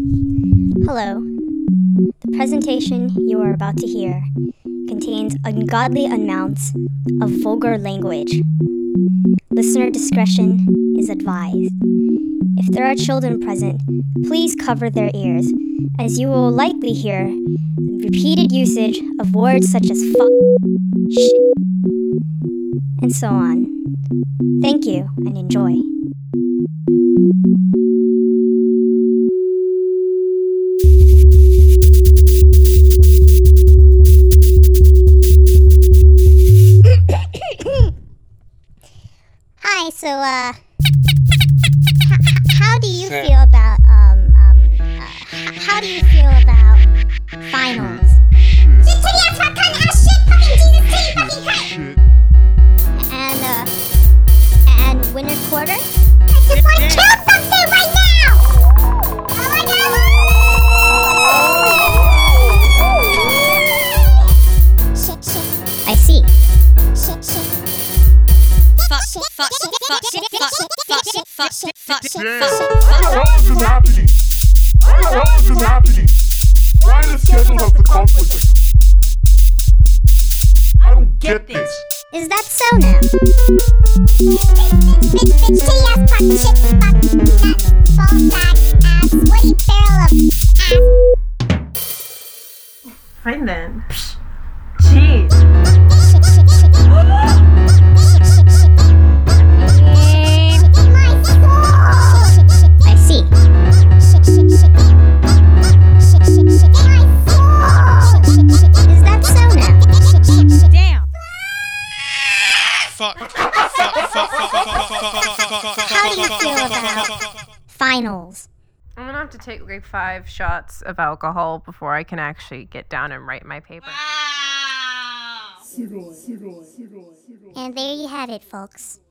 Hello. The presentation you are about to hear contains ungodly amounts of vulgar language. Listener discretion is advised. If there are children present, please cover their ears, as you will likely hear repeated usage of words such as fuck, shit, and so on. Thank you and enjoy. Hi, so, how do you feel about, how do you feel about finals? And winter quarter? I just want to kill something right now! Oh my god! Shit. I see. Shit. Fuck. What the hell is happening? Why the schedule of the conflict? I don't get this. Is that so now? Fine then. Jeez. I see. Is that so now? Damn. How do you feel about finals? I'm gonna have to take like 5 shots of alcohol before I can actually get down and write my paper. And there you have it, folks.